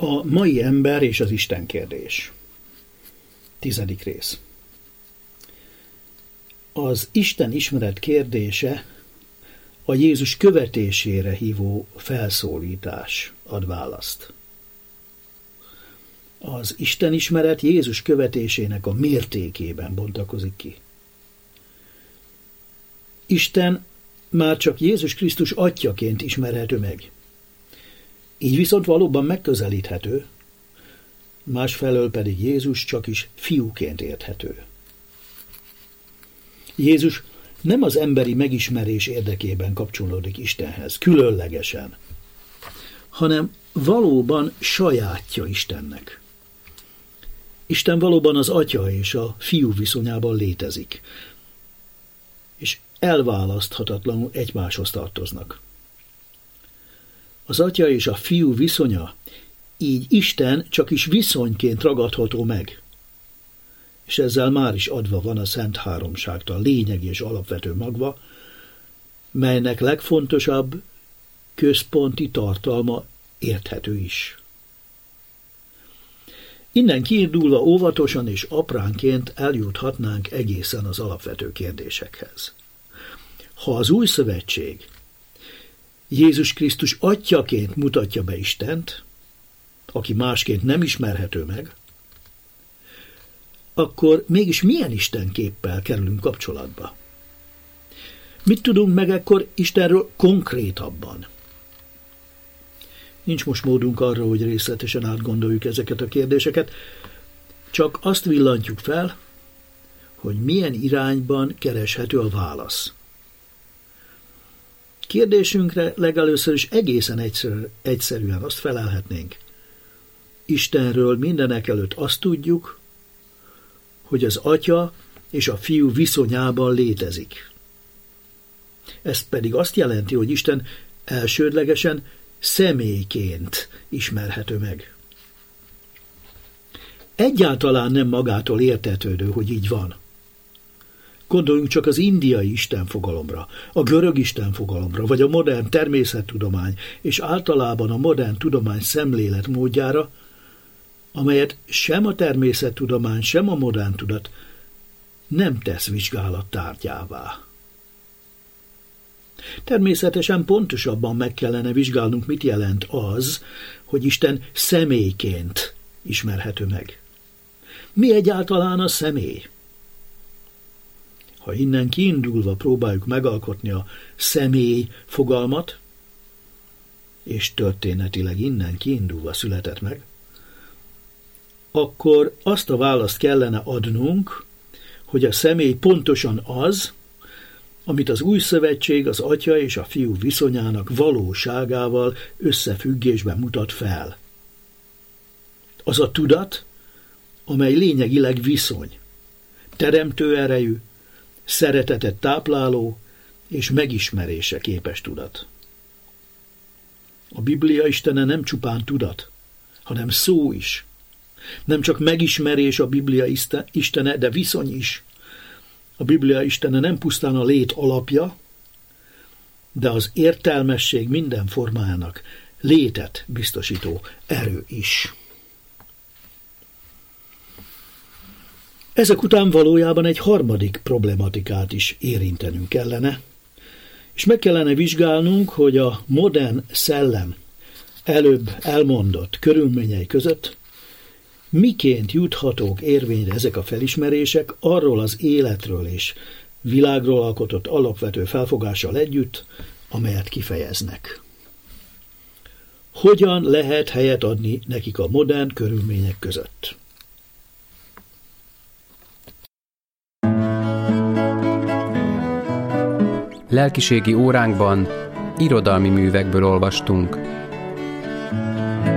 A mai ember és az Isten kérdés. 10. rész. Az Isten ismeret kérdése a Jézus követésére hívó felszólítás ad választ. Az Isten ismeret Jézus követésének a mértékében bontakozik ki. Isten már csak Jézus Krisztus atyjaként ismerhető meg. Így viszont valóban megközelíthető, másfelől pedig Jézus csak is fiúként érthető. Jézus nem az emberi megismerés érdekében kapcsolódik Istenhez, különlegesen, hanem valóban sajátja Istennek. Isten valóban az atya és a fiú viszonyában létezik, és elválaszthatatlanul egymáshoz tartoznak. Az atya és a fiú viszonya, így Isten csak is viszonyként ragadható meg, és ezzel már is adva van a Szent Háromságtól lényegi és alapvető magva, melynek legfontosabb központi tartalma érthető is. Innen kiindulva óvatosan és apránként eljuthatnánk egészen az alapvető kérdésekhez. Ha az Új Szövetség Jézus Krisztus atyjaként mutatja be Istent, aki másként nem ismerhető meg, akkor mégis milyen istenképpel kerülünk kapcsolatba? Mit tudunk meg ekkor Istenről konkrétabban? Nincs most módunk arra, hogy részletesen átgondoljuk ezeket a kérdéseket, csak azt villantjuk fel, hogy milyen irányban kereshető a válasz. Kérdésünkre legelőször is egészen egyszerűen azt felelhetnénk. Istenről mindenekelőtt azt tudjuk, hogy az atya és a fiú viszonyában létezik. Ez pedig azt jelenti, hogy Isten elsődlegesen személyként ismerhető meg. Egyáltalán nem magától értetődő, hogy így van. Gondoljunk csak az indiai istenfogalomra, a görög istenfogalomra, vagy a modern természettudomány, és általában a modern tudomány szemléletmódjára, amelyet sem a természettudomány, sem a modern tudat nem tesz vizsgálat tárgyává. Természetesen pontosabban meg kellene vizsgálnunk, mit jelent az, hogy Isten személyként ismerhető meg. Mi egyáltalán a személy? Ha innen kiindulva próbáljuk megalkotni a személy fogalmat, és történetileg innen kiindulva született meg, akkor azt a választ kellene adnunk, hogy a személy pontosan az, amit az Új Szövetség az atya és a fiú viszonyának valóságával összefüggésben mutat fel. Az a tudat, amely lényegileg viszony, teremtő erejű, szeretetet tápláló és megismerése képes tudat. A Biblia Istene nem csupán tudat, hanem szó is. Nem csak megismerés a Biblia Istene, de viszony is. A Biblia Istene nem pusztán a lét alapja, de az értelmesség minden formájának létet biztosító erő is. Ezek után valójában egy harmadik problematikát is érintenünk kellene, és meg kellene vizsgálnunk, hogy a modern szellem előbb elmondott körülményei között miként juthatók érvényre ezek a felismerések arról az életről és világról alkotott alapvető felfogással együtt, amelyet kifejeznek. Hogyan lehet helyet adni nekik a modern körülmények között? Lelkiségi óránkban irodalmi művekből olvastunk.